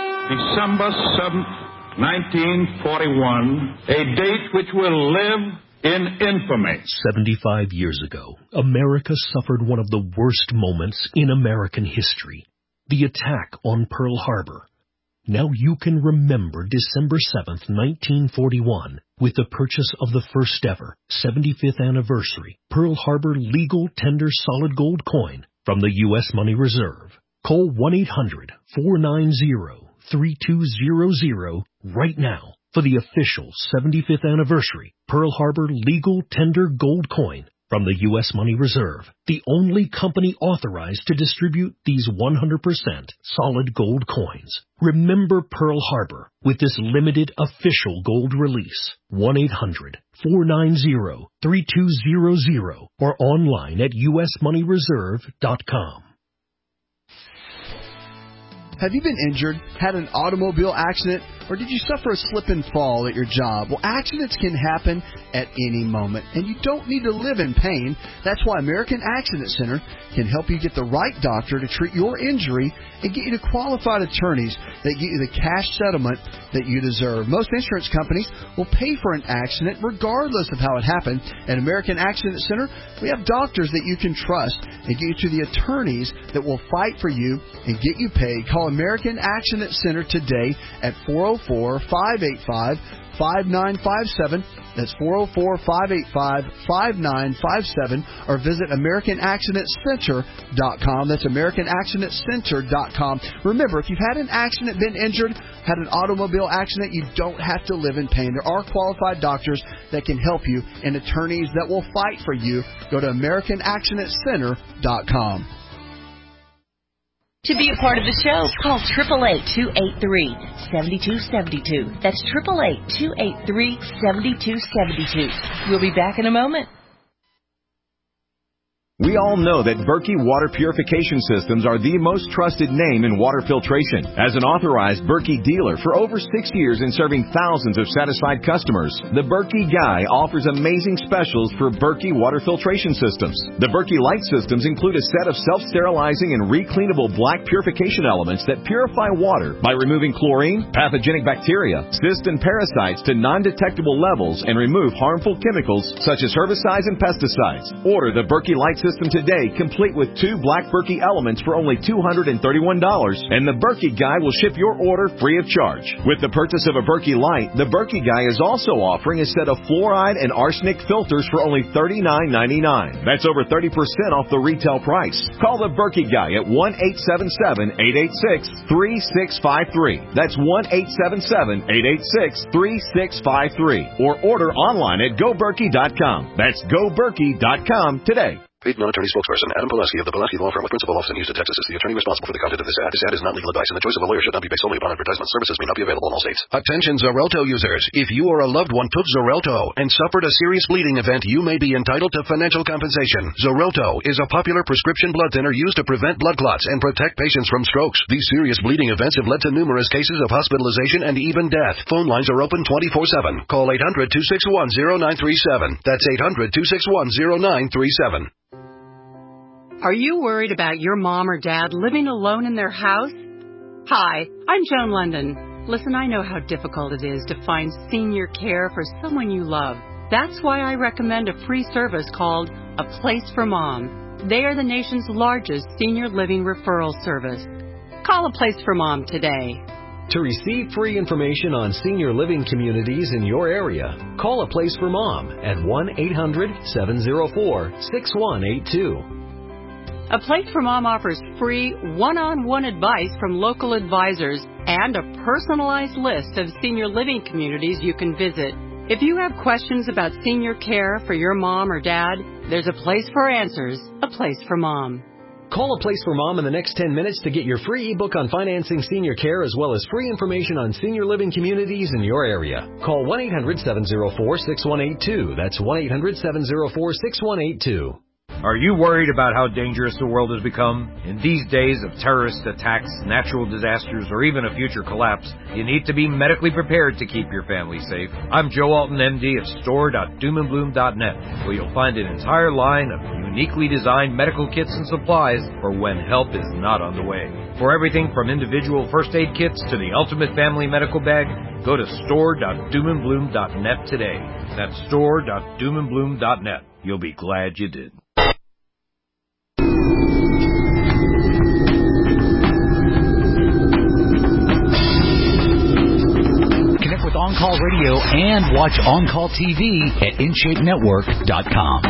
December seventh, nineteen forty-one, a date which will live in infamy. seventy-five years ago, America suffered one of the worst moments in American history, the attack on Pearl Harbor. Now you can remember December seventh, nineteen forty-one, with the purchase of the first ever seventy-fifth anniversary Pearl Harbor legal tender solid gold coin from the U S Money Reserve. Call one eight hundred, four nine zero, three two zero zero right now for the official seventy-fifth anniversary Pearl Harbor legal tender gold coin from the U S Money Reserve, the only company authorized to distribute these one hundred percent solid gold coins. Remember Pearl Harbor with this limited official gold release. one eight hundred, four nine zero, three two zero zero or online at U S money reserve dot com. Have you been injured, had an automobile accident, or did you suffer a slip and fall at your job? Well, accidents can happen at any moment, and you don't need to live in pain. That's why American Accident Center can help you get the right doctor to treat your injury and get you to qualified attorneys that get you the cash settlement that you deserve. Most insurance companies will pay for an accident regardless of how it happened. At American Accident Center, we have doctors that you can trust and get you to the attorneys that will fight for you and get you paid. Call American Accident Center today at four oh four, five eight five, five nine five seven. That's four oh four, five eight five, five nine five seven. Or visit American Accident Center dot com. That's American Accident Center dot com. Remember, if you've had an accident, been injured, had an automobile accident, you don't have to live in pain. There are qualified doctors that can help you and attorneys that will fight for you. Go to American Accident Center dot com. To be a part of the show, call eight eight eight, two eight three, seven two seven two. That's eight eight eight, two eight three, seven two seven two. We'll be back in a moment. We all know that Berkey Water Purification Systems are the most trusted name in water filtration. As an authorized Berkey dealer for over six years and serving thousands of satisfied customers, the Berkey Guy offers amazing specials for Berkey Water Filtration Systems. The Berkey Light Systems include a set of self-sterilizing and recleanable black purification elements that purify water by removing chlorine, pathogenic bacteria, cysts, and parasites to non-detectable levels and remove harmful chemicals such as herbicides and pesticides. Order the Berkey Light System today, complete with two black Berkey elements for only two hundred thirty-one dollars, and the Berkey Guy will ship your order free of charge. With the purchase of a Berkey Light, the Berkey Guy is also offering a set of fluoride and arsenic filters for only thirty-nine ninety-nine. That's over thirty percent off the retail price. Call the Berkey Guy at one eight seven seven, eight eight six, three six five three. That's one eight seven seven, eight eight six, three six five three. Or order online at go berkey dot com. That's go berkey dot com today. Paid non-attorney spokesperson Adam Pileski of the Pileski Law Firm with principal office in Houston, Texas is the attorney responsible for the content of this ad. This ad is not legal advice, and the choice of a lawyer should not be based solely upon advertisement. Services may not be available in all states. Attention Xarelto users. If you or a loved one took Xarelto and suffered a serious bleeding event, you may be entitled to financial compensation. Xarelto is a popular prescription blood thinner used to prevent blood clots and protect patients from strokes. These serious bleeding events have led to numerous cases of hospitalization and even death. Phone lines are open twenty-four seven. Call eight hundred, two six one, zero nine three seven. That's eight hundred, two six one, zero nine three seven. Are you worried about your mom or dad living alone in their house? Hi, I'm Joan London. Listen, I know how difficult it is to find senior care for someone you love. That's why I recommend a free service called A Place for Mom. They are the nation's largest senior living referral service. Call A Place for Mom today. To receive free information on senior living communities in your area, call A Place for Mom at one eight hundred, seven oh four, six one eight two. A Place for Mom offers free one-on-one advice from local advisors and a personalized list of senior living communities you can visit. If you have questions about senior care for your mom or dad, there's a place for answers, A Place for Mom. Call A Place for Mom in the next ten minutes to get your free ebook on financing senior care as well as free information on senior living communities in your area. Call one eight hundred, seven oh four, six one eight two. That's one eight hundred, seven oh four, six one eight two. Are you worried about how dangerous the world has become? In these days of terrorist attacks, natural disasters, or even a future collapse, you need to be medically prepared to keep your family safe. I'm Joe Alton, M D of store dot doom and bloom dot net, where you'll find an entire line of uniquely designed medical kits and supplies for when help is not on the way. For everything from individual first aid kits to the ultimate family medical bag, go to store dot doom and bloom dot net today. That's store dot doom and bloom dot net. You'll be glad you did. Connect with On-Call Radio and watch On-Call T V at in shape network dot com.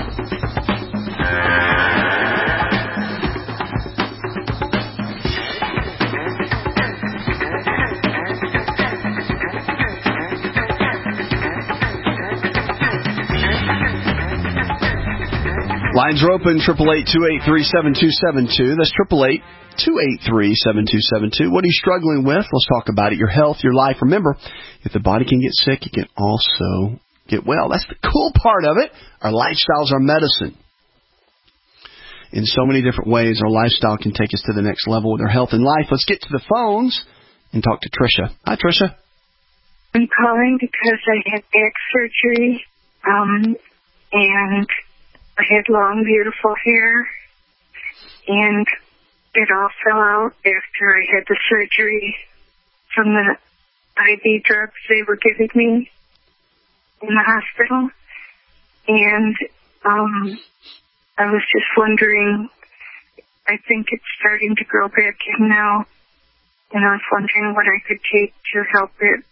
Lines are open, eight eight eight, two eight three, seven two seven two. That's eight eight eight, two eight three, seven two seven two. What are you struggling with? Let's talk about it. Your health, your life. Remember, if the body can get sick, it can also get well. That's the cool part of it. Our lifestyles are medicine. In so many different ways, our lifestyle can take us to the next level with our health and life. Let's get to the phones and talk to Tricia. Hi, Tricia. I'm calling because I had back surgery, um, and I had long, beautiful hair, and it all fell out after I had the surgery from the I V drugs they were giving me in the hospital. And um, I was just wondering, I think it's starting to grow back in now, and I was wondering what I could take to help it.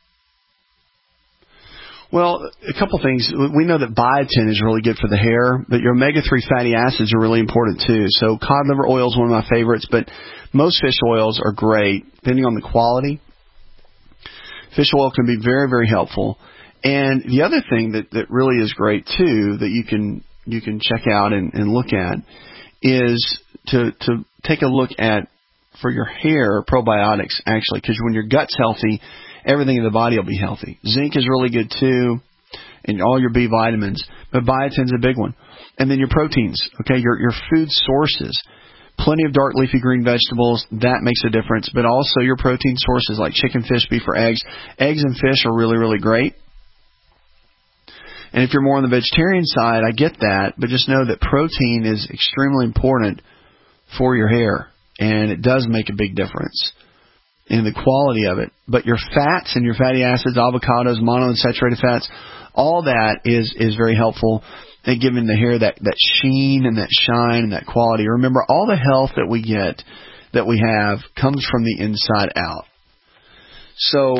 Well, a couple things. We know that biotin is really good for the hair, but your omega three fatty acids are really important too. So cod liver oil is one of my favorites, but most fish oils are great, depending on the quality. Fish oil can be very, very helpful. And the other thing that, that really is great too, that you can you can check out and, and look at, is to to take a look at, for your hair, probiotics, actually, because when your gut's healthy, everything in the body will be healthy. Zinc is really good too, and all your B vitamins. But biotin's a big one. And then your proteins, okay, your your food sources. Plenty of dark leafy green vegetables, that makes a difference. But also your protein sources like chicken, fish, beef, or eggs. Eggs and fish are really, really great. And if you're more on the vegetarian side, I get that. But just know that protein is extremely important for your hair. And it does make a big difference in the quality of it. But your fats and your fatty acids, avocados, monounsaturated fats, all that is, is very helpful in giving the hair that, that sheen and that shine and that quality. Remember, all the health that we get, that we have, comes from the inside out. So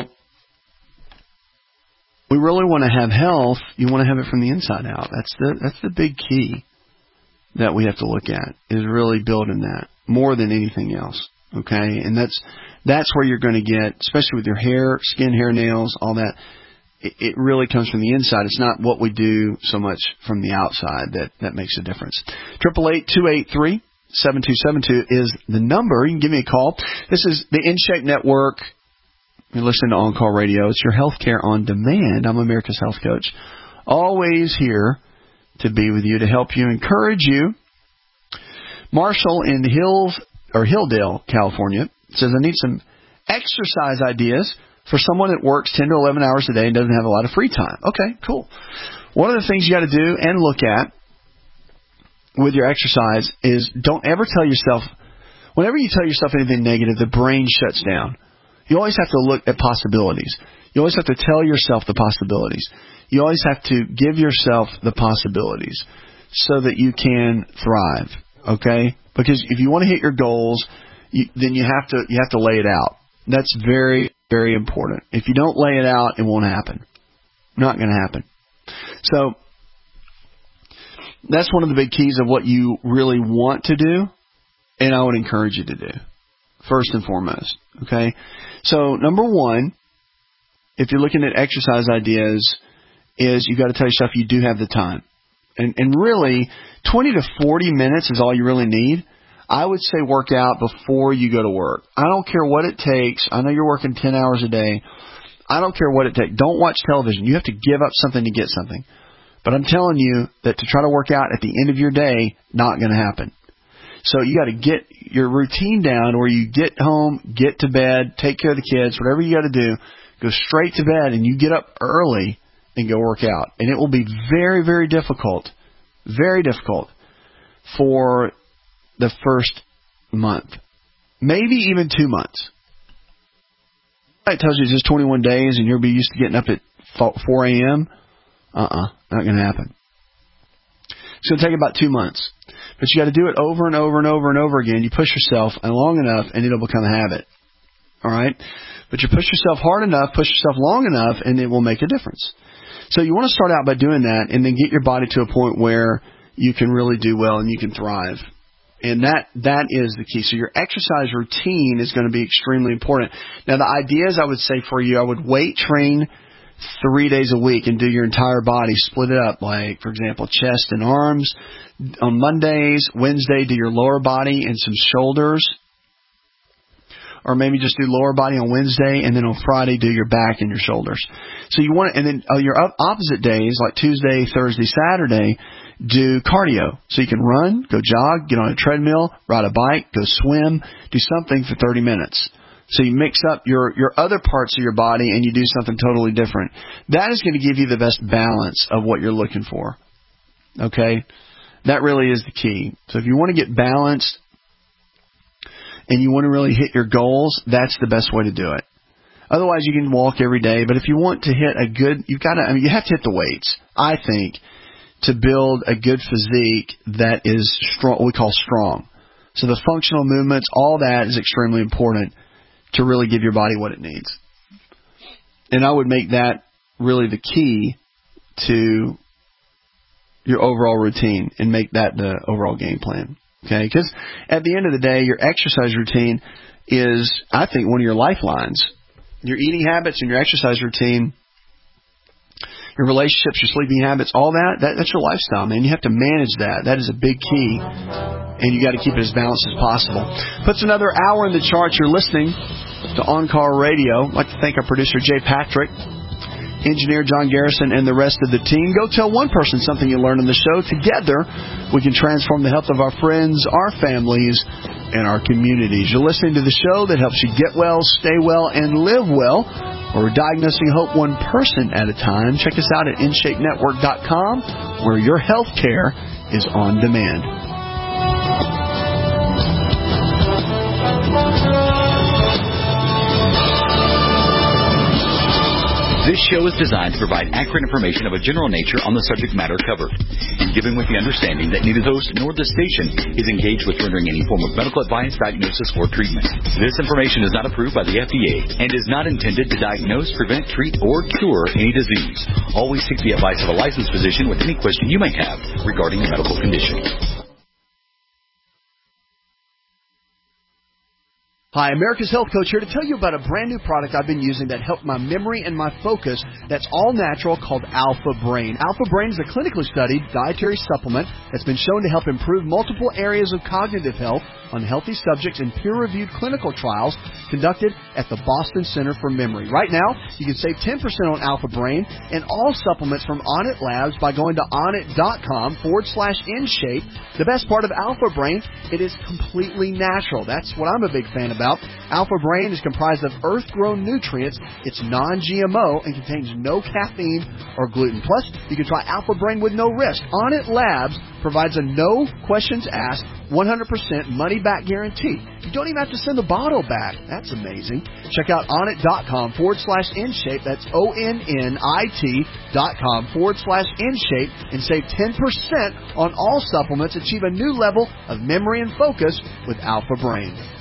we really want to have health. You want to have it from the inside out. That's the that's the big key that we have to look at, is really building that more than anything else. Okay, and that's that's where you're going to get, especially with your hair, skin, hair, nails, all that. It, it really comes from the inside. It's not what we do so much from the outside that, that makes a difference. Triple eight two eight three seven two seven two is the number. You can give me a call. This is the In Shape Network. You're listening to On Call Radio. It's your healthcare on demand. I'm America's Health Coach. Always here to be with you, to help you, encourage you. Marshall in Hills or Hilldale, California, says, I need some exercise ideas for someone that works ten to eleven hours a day and doesn't have a lot of free time. Okay, cool. One of the things you got to do and look at with your exercise is don't ever tell yourself, whenever you tell yourself anything negative, the brain shuts down. You always have to look at possibilities. You always have to tell yourself the possibilities. You always have to give yourself the possibilities so that you can thrive. Okay? Because if you want to hit your goals, you, then you have to you have to lay it out. That's very, very important. If you don't lay it out, it won't happen. Not going to happen. So that's one of the big keys of what you really want to do, and I would encourage you to do, first and foremost. Okay? So number one, if you're looking at exercise ideas, is you got to tell yourself you do have the time. And, and really, twenty to forty minutes is all you really need. I would say work out before you go to work. I don't care what it takes. I know you're working ten hours a day. I don't care what it takes. Don't watch television. You have to give up something to get something. But I'm telling you that to try to work out at the end of your day, not going to happen. So you got to get your routine down where you get home, get to bed, take care of the kids, whatever you got to do, go straight to bed, and you get up early and go work out. And it will be very, very difficult, very difficult for the first month, maybe even two months. It tells you it's just twenty-one days and you'll be used to getting up at four a.m. Uh-uh, not going to happen. It's going to take about two months. But you got to do it over and over and over and over again. You push yourself long enough and it'll become a habit. All right? But you push yourself hard enough, push yourself long enough, and it will make a difference. So you want to start out by doing that and then get your body to a point where you can really do well and you can thrive. And that that is the key. So your exercise routine is going to be extremely important. Now, the ideas I would say for you, I would weight train three days a week and do your entire body. Split it up, like, for example, chest and arms. On Mondays, Wednesday, do your lower body and some shoulders. Or maybe just do lower body on Wednesday, and then on Friday, do your back and your shoulders. So you want, and then uh, your opposite days, like Tuesday, Thursday, Saturday, do cardio. So you can run, go jog, get on a treadmill, ride a bike, go swim, do something for thirty minutes. So you mix up your, your other parts of your body and you do something totally different. That is going to give you the best balance of what you're looking for. Okay? That really is the key. So if you want to get balanced and you want to really hit your goals, that's the best way to do it. Otherwise, you can walk every day. But if you want to hit a good, you've got to, I mean, you have to hit the weights, I think, to build a good physique that is strong, what we call strong. So the functional movements, all that is extremely important to really give your body what it needs. And I would make that really the key to your overall routine and make that the overall game plan. Okay? Because at the end of the day, your exercise routine is, I think, one of your lifelines. Your eating habits and your exercise routine, your relationships, your sleeping habits, all that, that that's your lifestyle, man. You have to manage that. That is a big key. And you got to keep it as balanced as possible. Puts another hour in the charts. You're listening to On-Call Radio. I'd like to thank our producer, Jay Patrick, engineer John Garrison, and the rest of the team. Go tell one person something you learned on the show. Together, we can transform the health of our friends, our families, and our communities. You're listening to the show that helps you get well, stay well, and live well. We're diagnosing hope one person at a time. Check us out at in shape network dot com, where your health care is on demand. This show is designed to provide accurate information of a general nature on the subject matter covered, and given with the understanding that neither host nor the station is engaged with rendering any form of medical advice, diagnosis, or treatment. This information is not approved by the F D A and is not intended to diagnose, prevent, treat, or cure any disease. Always seek the advice of a licensed physician with any question you may have regarding a medical condition. Hi, America's Health Coach here to tell you about a brand new product I've been using that helped my memory and my focus that's all natural called Alpha Brain. Alpha Brain is a clinically studied dietary supplement that's been shown to help improve multiple areas of cognitive health on healthy subjects in peer-reviewed clinical trials conducted at the Boston Center for Memory. Right now, you can save ten percent on Alpha Brain and all supplements from Onnit Labs by going to onnit.com forward slash InShape. The best part of Alpha Brain, it is completely natural. That's what I'm a big fan about. Alpha Brain is comprised of earth-grown nutrients. It's non-G M O and contains no caffeine or gluten. Plus, you can try Alpha Brain with no risk. Onnit Labs provides a no questions asked, one hundred percent money-back guarantee. You don't even have to send the bottle back. That's amazing. Check out onnit.com forward slash InShape. That's O-N-N-I-T dot com forward slash InShape and save ten percent on all supplements. Achieve a new level of memory and focus with Alpha Brain.